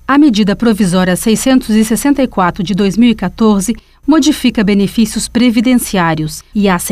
A medida provisória 664 de 2014 modifica benefícios previdenciários e a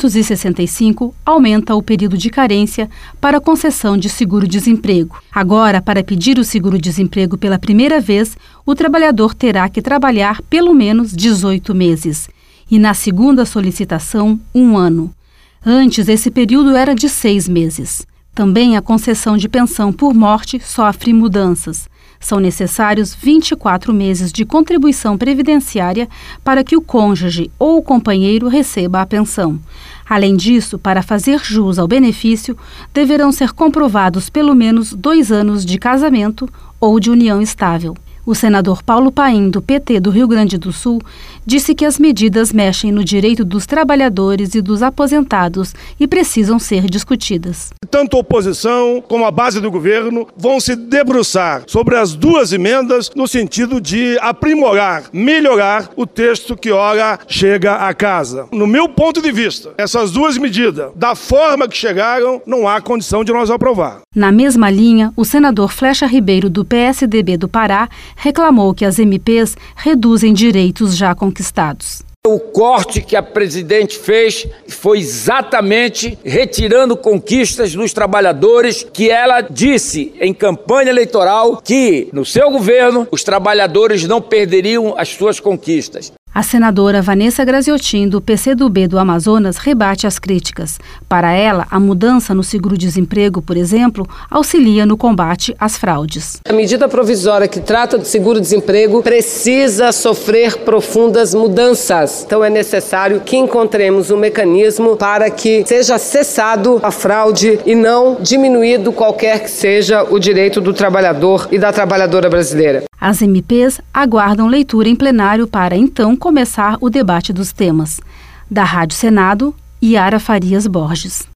665 aumenta o período de carência para concessão de seguro-desemprego. Agora, para pedir o seguro-desemprego pela primeira vez, o trabalhador terá que trabalhar pelo menos 18 meses e, na segunda solicitação, 1 ano. Antes, esse período era de 6 meses. Também a concessão de pensão por morte sofre mudanças. São necessários 24 meses de contribuição previdenciária para que o cônjuge ou o companheiro receba a pensão. Além disso, para fazer jus ao benefício, deverão ser comprovados pelo menos 2 anos de casamento ou de união estável. O senador Paulo Paim, do PT do Rio Grande do Sul, disse que as medidas mexem no direito dos trabalhadores e dos aposentados e precisam ser discutidas. Tanto a oposição como a base do governo vão se debruçar sobre as duas emendas no sentido de aprimorar, melhorar o texto que ora chega à casa. No meu ponto de vista, essas duas medidas, da forma que chegaram, não há condição de nós aprovar. Na mesma linha, o senador Flecha Ribeiro, do PSDB do Pará, reclamou que as MPs reduzem direitos já conquistados. O corte que a presidente fez foi exatamente retirando conquistas dos trabalhadores, que ela disse em campanha eleitoral que, no seu governo, os trabalhadores não perderiam as suas conquistas. A senadora Vanessa Graziotin, do PCdoB do Amazonas, rebate as críticas. Para ela, a mudança no seguro-desemprego, por exemplo, auxilia no combate às fraudes. A medida provisória que trata do seguro-desemprego precisa sofrer profundas mudanças. Então é necessário que encontremos um mecanismo para que seja cessado a fraude e não diminuído qualquer que seja o direito do trabalhador e da trabalhadora brasileira. As MPs aguardam leitura em plenário para, então, começar o debate dos temas. Da Rádio Senado, Yara Farias Borges.